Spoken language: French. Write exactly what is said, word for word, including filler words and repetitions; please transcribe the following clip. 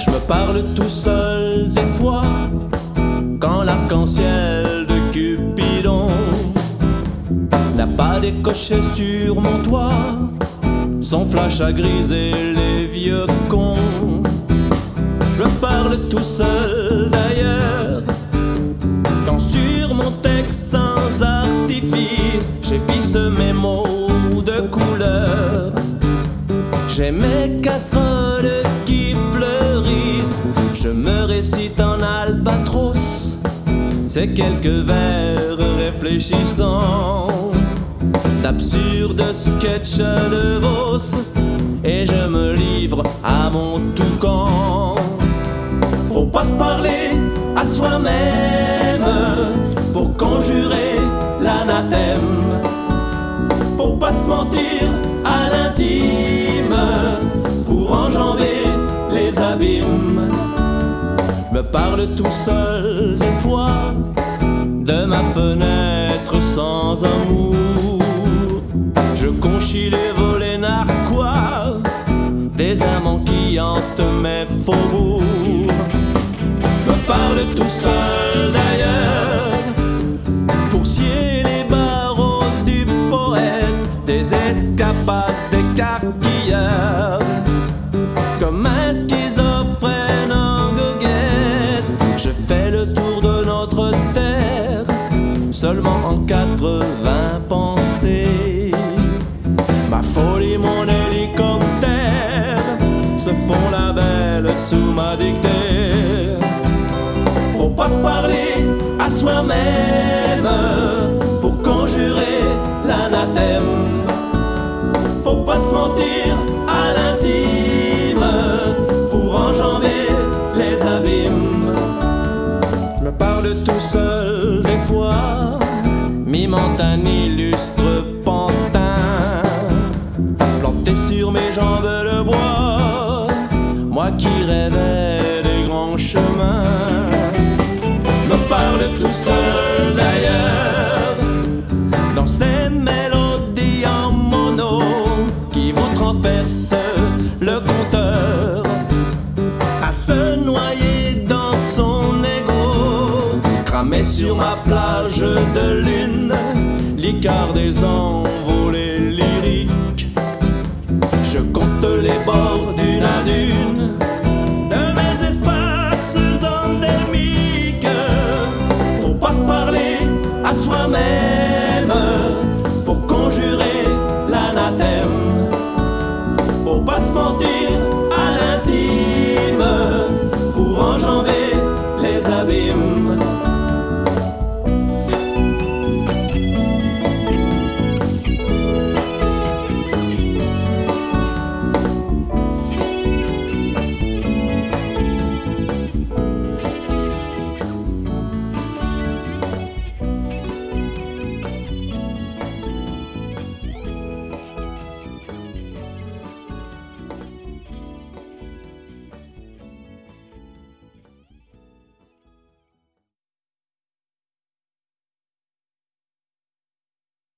Je me parle tout seul des fois, quand l'arc-en-ciel de Cupidon n'a pas décoché sur mon toit son flash a grisé les vieux cons. Je me parle tout seul d'ailleurs, quand sur mon steak sans artifice j'épice mes mots de couleur. J'ai mes casseroles qui fleurissent, je me récite en albatros ces quelques vers réfléchissants d'absurdes sketchs de Vos, et je me livre à mon toucan. Faut pas se parler à soi-même pour conjurer l'anathème. Faut pas se mentir à l'intime pour enjamber les abîmes. Je me parle tout seul des fois de ma fenêtre sans amour. Je conchis les volets narquois des amants qui hantent mes faubourgs. Je me parle tout seul d'ailleurs pour scier les barreaux du poète, des escapades d'écarquilleurs. Comme un schizophrène en goguette, je fais le tour de notre terre seulement en quatre-vingts pensées. Ma folie, mon hélicoptère se font la belle sous ma dictée. Faut pas se parler à soi-même pour conjurer l'anathème. Faut pas se mentir à l'intime pour enjamber les abîmes. Je me parle tout seul des fois, mimant un illustre pantin planté sur mes jambes de bois, moi qui rêvais des grands chemins. Je me parle tout seul d'ailleurs dans ces mélodies en mono qui vous transpercent le compteur, à se noyer dans son ego, cramé sur ma plage de lune, l'icare des envolées lyriques. Je compte les bords d'une à d'une de mes espaces endémiques. Faut pas se parler à soi-même pour conjurer l'anathème. Faut pas se mentir